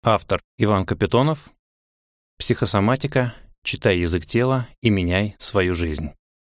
Автор Иван Капитонов. Психосоматика. Читай язык тела и меняй свою жизнь.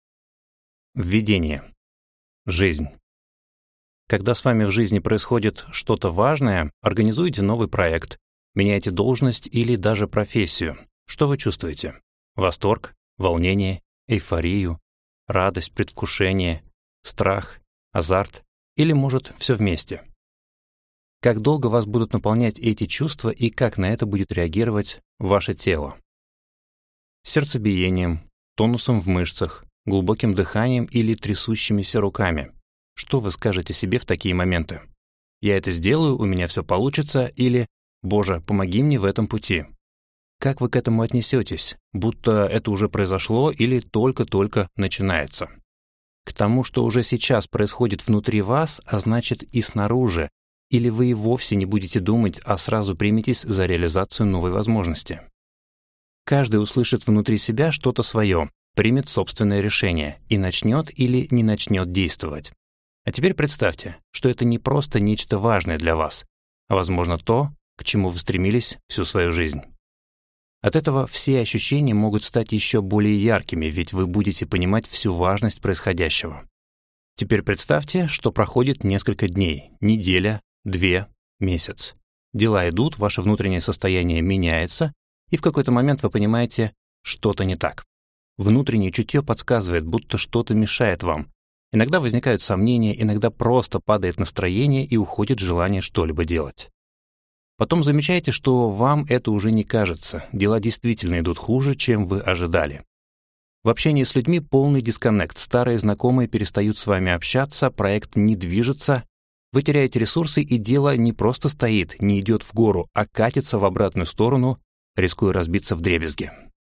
Введение. Жизнь. Когда с вами в жизни происходит что-то важное, организуете новый проект, меняете должность или даже профессию. Что вы чувствуете? Восторг, волнение, эйфорию, радость, предвкушение, страх, азарт или, может, все вместе? Как долго вас будут наполнять эти чувства и как на это будет реагировать ваше тело? Сердцебиением, тонусом в мышцах, глубоким дыханием или трясущимися руками. Что вы скажете себе в такие моменты? «Я это сделаю, у меня все получится» или «Боже, помоги мне в этом пути». Как вы к этому отнесетесь, будто это уже произошло или только-только начинается? К тому, что уже сейчас происходит внутри вас, а значит и снаружи, или вы и вовсе не будете думать, а сразу приметесь за реализацию новой возможности? Каждый услышит внутри себя что-то свое, примет собственное решение и начнет или не начнет действовать. А теперь представьте, что это не просто нечто важное для вас, а, возможно, то, к чему вы стремились всю свою жизнь. От этого все ощущения могут стать еще более яркими, ведь вы будете понимать всю важность происходящего. Теперь представьте, что проходит несколько дней, неделя, 2, месяц. Дела идут, ваше внутреннее состояние меняется, и в какой-то момент вы понимаете, что-то не так. Внутреннее чутье подсказывает, будто что-то мешает вам. Иногда возникают сомнения, иногда просто падает настроение и уходит желание что-либо делать. Потом замечаете, что вам это уже не кажется, дела действительно идут хуже, чем вы ожидали. В общении с людьми полный дисконнект, старые знакомые перестают с вами общаться, проект не движется, вы теряете ресурсы, и дело не просто стоит, не идет в гору, а катится в обратную сторону, рискуя разбиться вдребезги.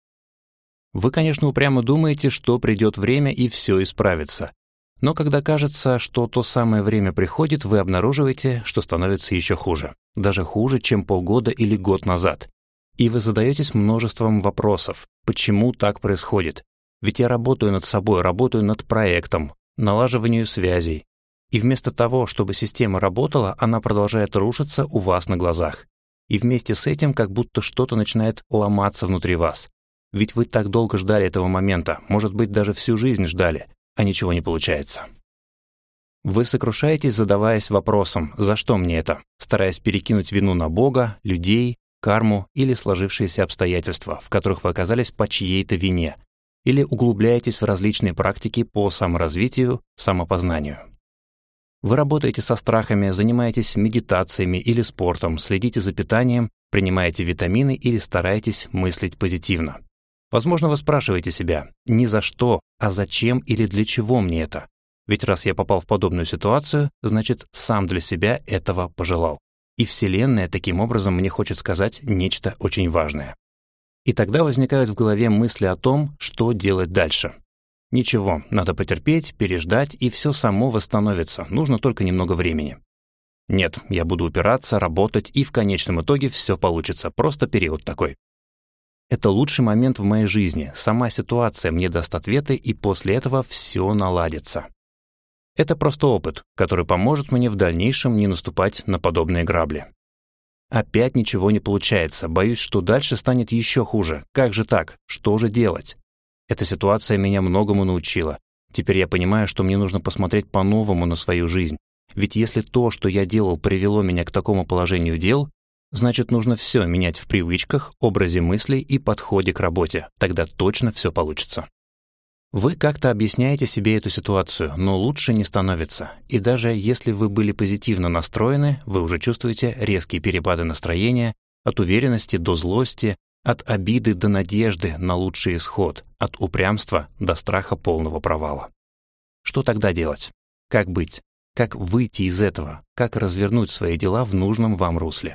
Вы, конечно, упрямо думаете, что придет время и все исправится. Но когда кажется, что то самое время приходит, вы обнаруживаете, что становится еще хуже. Даже хуже, чем полгода или год назад. И вы задаетесь множеством вопросов. Почему так происходит? Ведь я работаю над собой, работаю над проектом, налаживанию связей. И вместо того, чтобы система работала, она продолжает рушиться у вас на глазах. И вместе с этим как будто что-то начинает ломаться внутри вас. Ведь вы так долго ждали этого момента, может быть, даже всю жизнь ждали, а ничего не получается. Вы сокрушаетесь, задаваясь вопросом «За что мне это?», стараясь перекинуть вину на Бога, людей, карму или сложившиеся обстоятельства, в которых вы оказались по чьей-то вине, или углубляетесь в различные практики по саморазвитию, самопознанию. Вы работаете со страхами, занимаетесь медитациями или спортом, следите за питанием, принимаете витамины или стараетесь мыслить позитивно. Возможно, вы спрашиваете себя не за что, а зачем или для чего мне это? Ведь раз я попал в подобную ситуацию, значит, сам для себя этого пожелал. И Вселенная таким образом мне хочет сказать нечто очень важное. И тогда возникают в голове мысли о том, что делать дальше. Ничего, надо потерпеть, переждать, и все само восстановится, нужно только немного времени. Нет, я буду упираться, работать, и в конечном итоге все получится, просто период такой. Это лучший момент в моей жизни, сама ситуация мне даст ответы, и после этого все наладится. Это просто опыт, который поможет мне в дальнейшем не наступать на подобные грабли. Опять ничего не получается, боюсь, что дальше станет еще хуже. Как же так? Что же делать? Эта ситуация меня многому научила. Теперь я понимаю, что мне нужно посмотреть по-новому на свою жизнь. Ведь если то, что я делал, привело меня к такому положению дел, значит, нужно все менять в привычках, образе мыслей и подходе к работе. Тогда точно все получится. Вы как-то объясняете себе эту ситуацию, но лучше не становится. И даже если вы были позитивно настроены, вы уже чувствуете резкие перепады настроения, от уверенности до злости, от обиды до надежды на лучший исход, от упрямства до страха полного провала. Что тогда делать? Как быть? Как выйти из этого? Как развернуть свои дела в нужном вам русле?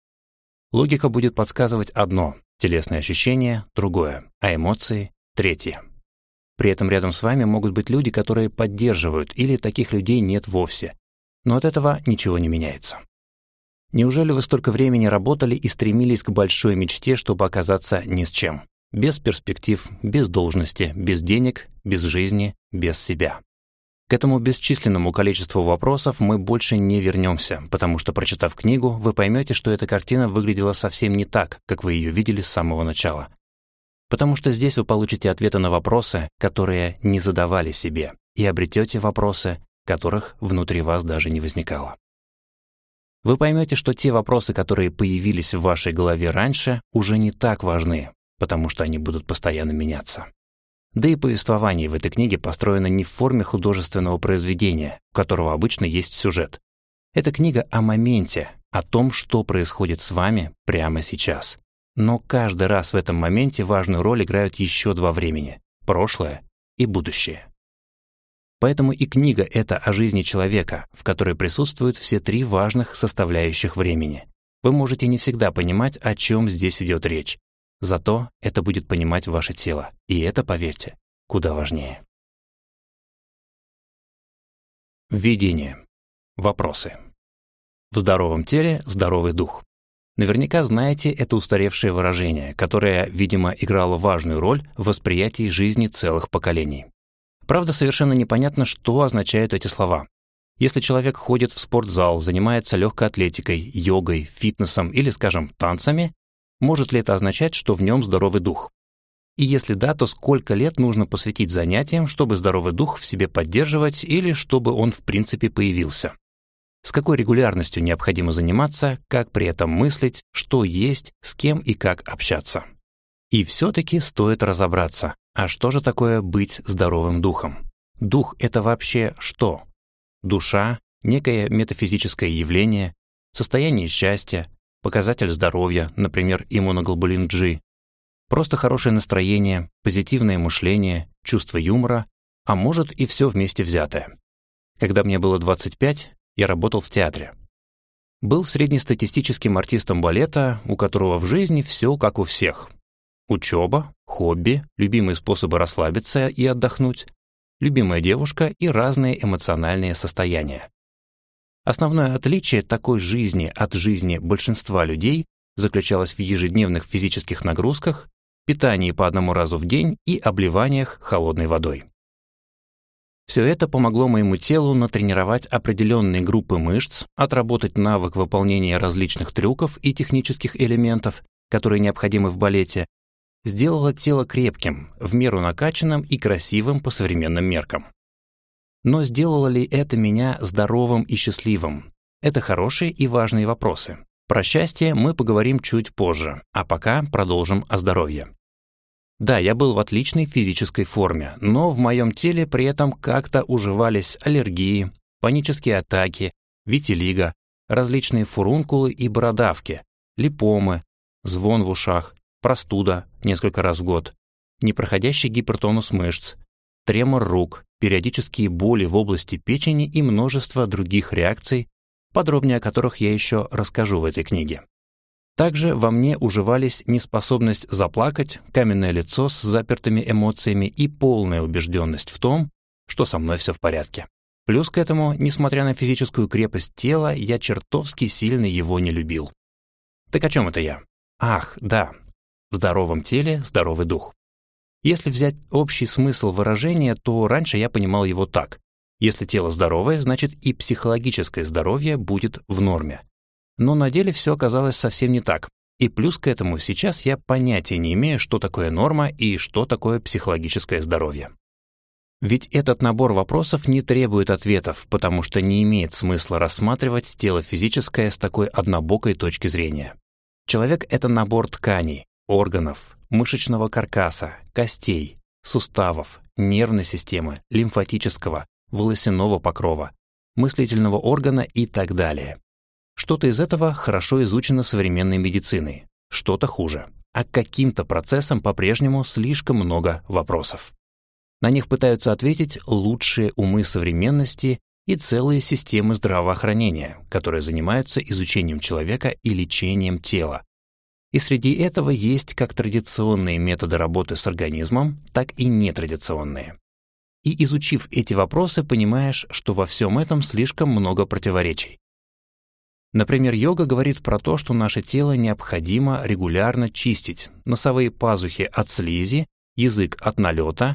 Логика будет подсказывать одно, телесные ощущения — другое, а эмоции — третье. При этом рядом с вами могут быть люди, которые поддерживают, или таких людей нет вовсе. Но от этого ничего не меняется. Неужели вы столько времени работали и стремились к большой мечте, чтобы оказаться ни с чем? Без перспектив, без должности, без денег, без жизни, без себя. К этому бесчисленному количеству вопросов мы больше не вернемся, потому что, прочитав книгу, вы поймете, что эта картина выглядела совсем не так, как вы ее видели с самого начала. Потому что здесь вы получите ответы на вопросы, которые не задавали себе, и обретете вопросы, которых внутри вас даже не возникало. Вы поймете, что те вопросы, которые появились в вашей голове раньше, уже не так важны, потому что они будут постоянно меняться. Да и повествование в этой книге построено не в форме художественного произведения, у которого обычно есть сюжет. Это книга о моменте, о том, что происходит с вами прямо сейчас. Но каждый раз в этом моменте важную роль играют еще два времени — прошлое и будущее. Поэтому и книга — это о жизни человека, в которой присутствуют все три важных составляющих времени. Вы можете не всегда понимать, о чем здесь идет речь. Зато это будет понимать ваше тело, и это, поверьте, куда важнее. Введение. Вопросы. В здоровом теле здоровый дух. Наверняка знаете это устаревшее выражение, которое, видимо, играло важную роль в восприятии жизни целых поколений. Правда, совершенно непонятно, что означают эти слова. Если человек ходит в спортзал, занимается легкой атлетикой, йогой, фитнесом или, скажем, танцами, может ли это означать, что в нем здоровый дух? И если да, то сколько лет нужно посвятить занятиям, чтобы здоровый дух в себе поддерживать или чтобы он в принципе появился? С какой регулярностью необходимо заниматься, как при этом мыслить, что есть, с кем и как общаться? И все-таки стоит разобраться, а что же такое быть здоровым духом? Дух — это вообще что? Душа — некое метафизическое явление, состояние счастья, показатель здоровья, например, иммуноглобулин G, просто хорошее настроение, позитивное мышление, чувство юмора, а может и все вместе взятое. Когда мне было 25, я работал в театре. Был среднестатистическим артистом балета, у которого в жизни все как у всех. Учеба, хобби, любимые способы расслабиться и отдохнуть, любимая девушка и разные эмоциональные состояния. Основное отличие такой жизни от жизни большинства людей заключалось в ежедневных физических нагрузках, питании по одному разу в день и обливаниях холодной водой. Все это помогло моему телу натренировать определенные группы мышц, отработать навык выполнения различных трюков и технических элементов, которые необходимы в балете, сделало тело крепким, в меру накачанным и красивым по современным меркам. Но сделало ли это меня здоровым и счастливым? Это хорошие и важные вопросы. Про счастье мы поговорим чуть позже, а пока продолжим о здоровье. Да, я был в отличной физической форме, но в моем теле при этом как-то уживались аллергии, панические атаки, витилиго, различные фурункулы и бородавки, липомы, звон в ушах, простуда несколько раз в год, непроходящий гипертонус мышц, тремор рук, периодические боли в области печени и множество других реакций, подробнее о которых я еще расскажу в этой книге. Также во мне уживались неспособность заплакать, каменное лицо с запертыми эмоциями и полная убежденность в том, что со мной все в порядке. Плюс к этому, несмотря на физическую крепость тела, я чертовски сильно его не любил. Так о чем это я? Ах, да, в здоровом теле здоровый дух. Если взять общий смысл выражения, то раньше я понимал его так. Если тело здоровое, значит и психологическое здоровье будет в норме. Но на деле все оказалось совсем не так. И плюс к этому сейчас я понятия не имею, что такое норма и что такое психологическое здоровье. Ведь этот набор вопросов не требует ответов, потому что не имеет смысла рассматривать тело физическое с такой однобокой точки зрения. Человек — это набор тканей, органов, мышечного каркаса, костей, суставов, нервной системы, лимфатического, волосяного покрова, мыслительного органа и так далее. Что-то из этого хорошо изучено современной медициной, что-то хуже, а к каким-то процессам по-прежнему слишком много вопросов. На них пытаются ответить лучшие умы современности и целые системы здравоохранения, которые занимаются изучением человека и лечением тела. И среди этого есть как традиционные методы работы с организмом, так и нетрадиционные. И изучив эти вопросы, понимаешь, что во всем этом слишком много противоречий. Например, йога говорит про то, что наше тело необходимо регулярно чистить: носовые пазухи от слизи, язык от налета,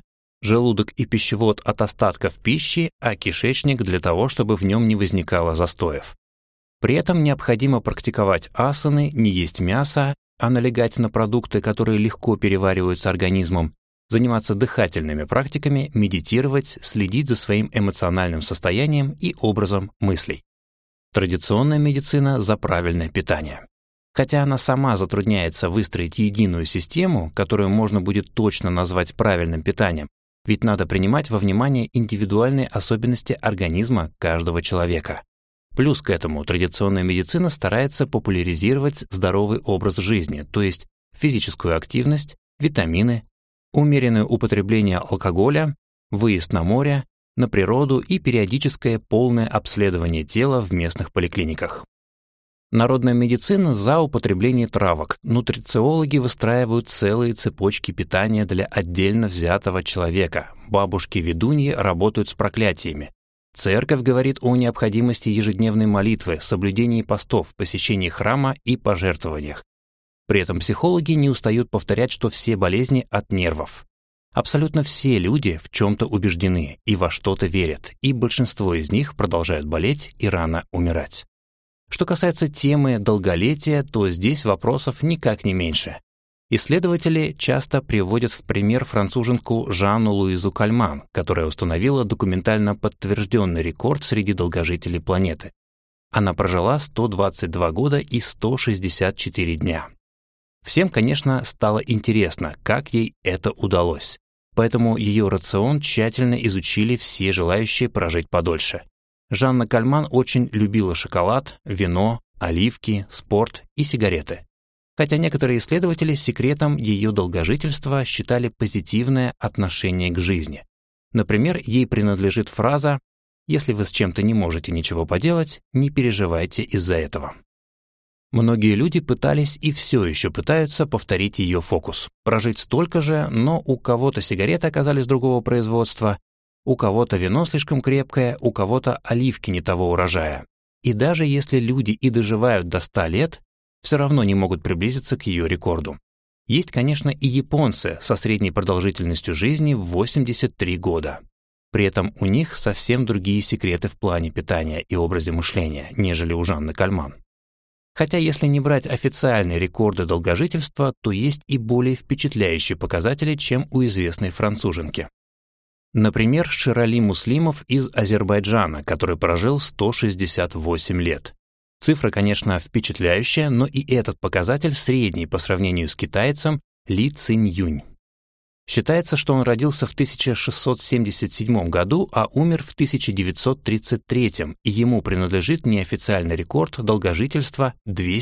желудок и пищевод от остатков пищи, а кишечник для того, чтобы в нем не возникало застоев. При этом необходимо практиковать асаны, не есть мясо, а налегать на продукты, которые легко перевариваются организмом, заниматься дыхательными практиками, медитировать, следить за своим эмоциональным состоянием и образом мыслей. Традиционная медицина за правильное питание. Хотя она сама затрудняется выстроить единую систему, которую можно будет точно назвать правильным питанием, ведь надо принимать во внимание индивидуальные особенности организма каждого человека. Плюс к этому традиционная медицина старается популяризировать здоровый образ жизни, то есть физическую активность, витамины, умеренное употребление алкоголя, выезд на море, на природу и периодическое полное обследование тела в местных поликлиниках. Народная медицина за употребление травок. Нутрициологи выстраивают целые цепочки питания для отдельно взятого человека. Бабушки-ведуньи работают с проклятиями. Церковь говорит о необходимости ежедневной молитвы, соблюдении постов, посещении храма и пожертвованиях. При этом психологи не устают повторять, что все болезни от нервов. Абсолютно все люди в чем-то убеждены и во что-то верят, и большинство из них продолжают болеть и рано умирать. Что касается темы долголетия, то здесь вопросов никак не меньше. Исследователи часто приводят в пример француженку Жанну Луизу Кальман, которая установила документально подтвержденный рекорд среди долгожителей планеты. Она прожила 122 года и 164 дня. Всем, конечно, стало интересно, как ей это удалось. Поэтому ее рацион тщательно изучили все желающие прожить подольше. Жанна Кальман очень любила шоколад, вино, оливки, спорт и сигареты. Хотя некоторые исследователи секретом ее долгожительства считали позитивное отношение к жизни. Например, ей принадлежит фраза «Если вы с чем-то не можете ничего поделать, не переживайте из-за этого». Многие люди пытались и все еще пытаются повторить ее фокус. Прожить столько же, но у кого-то сигареты оказались другого производства, у кого-то вино слишком крепкое, у кого-то оливки не того урожая. И даже если люди и доживают до 100 лет, все равно не могут приблизиться к ее рекорду. Есть, конечно, и японцы со средней продолжительностью жизни в 83 года. При этом у них совсем другие секреты в плане питания и образе мышления, нежели у Жанны Кальман. Хотя если не брать официальные рекорды долгожительства, то есть и более впечатляющие показатели, чем у известной француженки. Например, Ширали Муслимов из Азербайджана, который прожил 168 лет. Цифра, конечно, впечатляющая, но и этот показатель средний по сравнению с китайцем Ли Циньюнь. Считается, что он родился в 1677 году, а умер в 1933, и ему принадлежит неофициальный рекорд долгожительства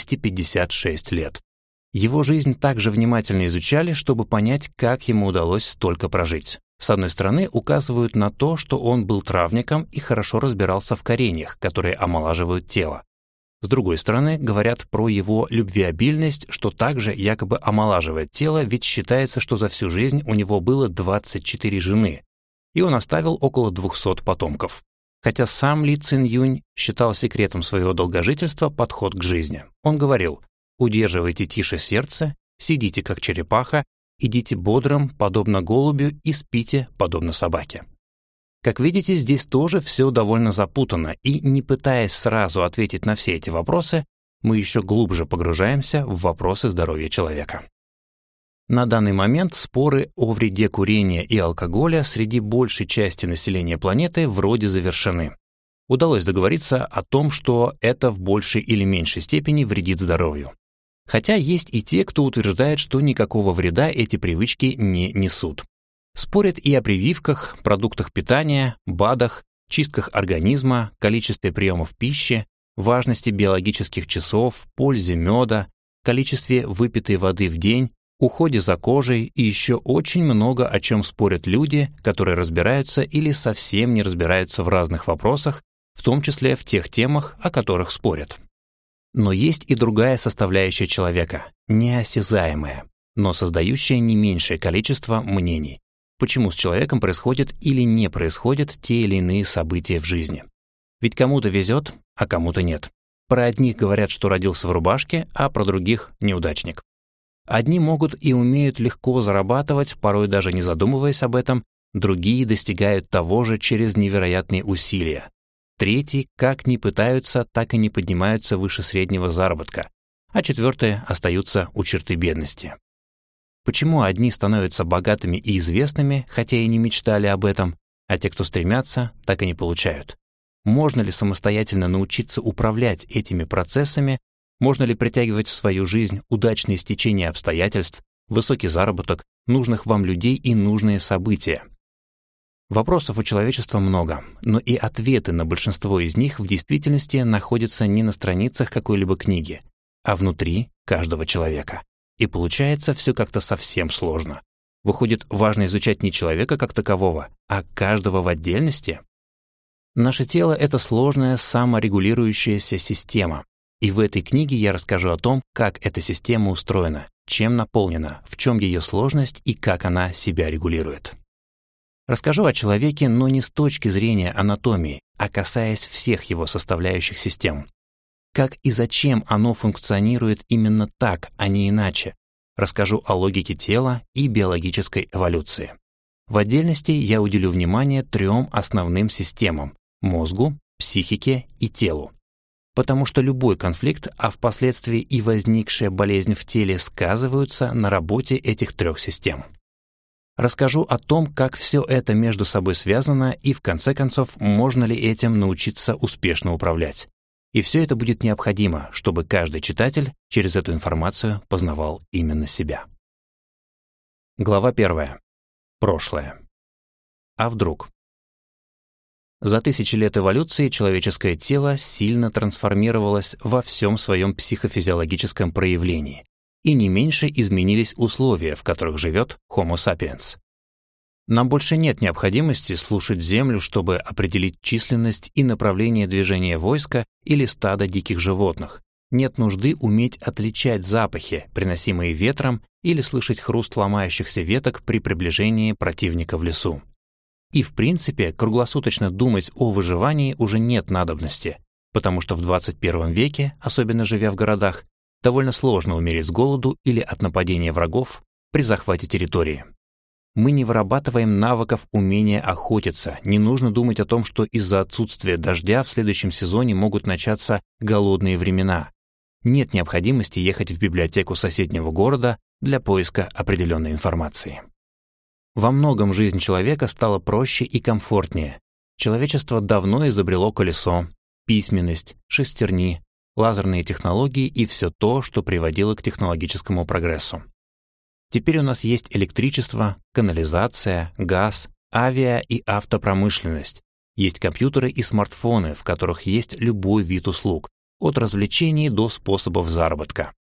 256 лет. Его жизнь также внимательно изучали, чтобы понять, как ему удалось столько прожить. С одной стороны, указывают на то, что он был травником и хорошо разбирался в кореньях, которые омолаживают тело. С другой стороны, говорят про его любвеобильность, что также якобы омолаживает тело, ведь считается, что за всю жизнь у него было 24 жены, и он оставил около 200 потомков. Хотя сам Ли Циньюнь считал секретом своего долгожительства подход к жизни. Он говорил: «Удерживайте тише сердце, сидите как черепаха, идите бодрым, подобно голубю, и спите, подобно собаке». Как видите, здесь тоже все довольно запутанно, и не пытаясь сразу ответить на все эти вопросы, мы еще глубже погружаемся в вопросы здоровья человека. На данный момент споры о вреде курения и алкоголя среди большей части населения планеты вроде завершены. Удалось договориться о том, что это в большей или меньшей степени вредит здоровью. Хотя есть и те, кто утверждает, что никакого вреда эти привычки не несут. Спорят и о прививках, продуктах питания, БАДах, чистках организма, количестве приемов пищи, важности биологических часов, пользе меда, количестве выпитой воды в день, уходе за кожей и еще очень много о чем спорят люди, которые разбираются или совсем не разбираются в разных вопросах, в том числе в тех темах, о которых спорят. Но есть и другая составляющая человека, неосязаемая, но создающая не меньшее количество мнений. Почему с человеком происходят или не происходят те или иные события в жизни. Ведь кому-то везет, а кому-то нет. Про одних говорят, что родился в рубашке, а про других — неудачник. Одни могут и умеют легко зарабатывать, порой даже не задумываясь об этом, Другие достигают того же через невероятные усилия. Третьи как ни пытаются, так и не поднимаются выше среднего заработка, а четвертые остаются у черты бедности. Почему одни становятся богатыми и известными, хотя и не мечтали об этом, а те, кто стремятся, так и не получают? Можно ли самостоятельно научиться управлять этими процессами? Можно ли притягивать в свою жизнь удачные стечения обстоятельств, высокий заработок, нужных вам людей и нужные события? Вопросов у человечества много, но и ответы на большинство из них в действительности находятся не на страницах какой-либо книги, а внутри каждого человека. И получается все как-то совсем сложно. Выходит, важно изучать не человека как такового, а каждого в отдельности? Наше тело — это сложная саморегулирующаяся система. И в этой книге я расскажу о том, как эта система устроена, чем наполнена, в чем ее сложность и как она себя регулирует. Расскажу о человеке, но не с точки зрения анатомии, а касаясь всех его составляющих систем. Как и зачем оно функционирует именно так, а не иначе. Расскажу о логике тела и биологической эволюции. В отдельности я уделю внимание 3 основным системам – мозгу, психике и телу. Потому что любой конфликт, а впоследствии и возникшая болезнь в теле сказываются на работе этих 3 систем. Расскажу о том, как все это между собой связано и, в конце концов, можно ли этим научиться успешно управлять. И все это будет необходимо, чтобы каждый читатель через эту информацию познавал именно себя. Глава 1. Прошлое. А вдруг? За тысячи лет эволюции человеческое тело сильно трансформировалось во всем своем психофизиологическом проявлении, и не меньше изменились условия, в которых живет Homo sapiens. Нам больше нет необходимости слушать Землю, чтобы определить численность и направление движения войска или стада диких животных. Нет нужды уметь отличать запахи, приносимые ветром, или слышать хруст ломающихся веток при приближении противника в лесу. И, в принципе, круглосуточно думать о выживании уже нет надобности, потому что в 21 веке, особенно живя в городах, довольно сложно умереть с голоду или от нападения врагов при захвате территории. Мы не вырабатываем навыков умения охотиться, не нужно думать о том, что из-за отсутствия дождя в следующем сезоне могут начаться голодные времена. Нет необходимости ехать в библиотеку соседнего города для поиска определенной информации. Во многом жизнь человека стала проще и комфортнее. Человечество давно изобрело колесо, письменность, шестерни, лазерные технологии и все то, что приводило к технологическому прогрессу. Теперь у нас есть электричество, канализация, газ, авиа- и автопромышленность. Есть компьютеры и смартфоны, в которых есть любой вид услуг, от развлечений до способов заработка.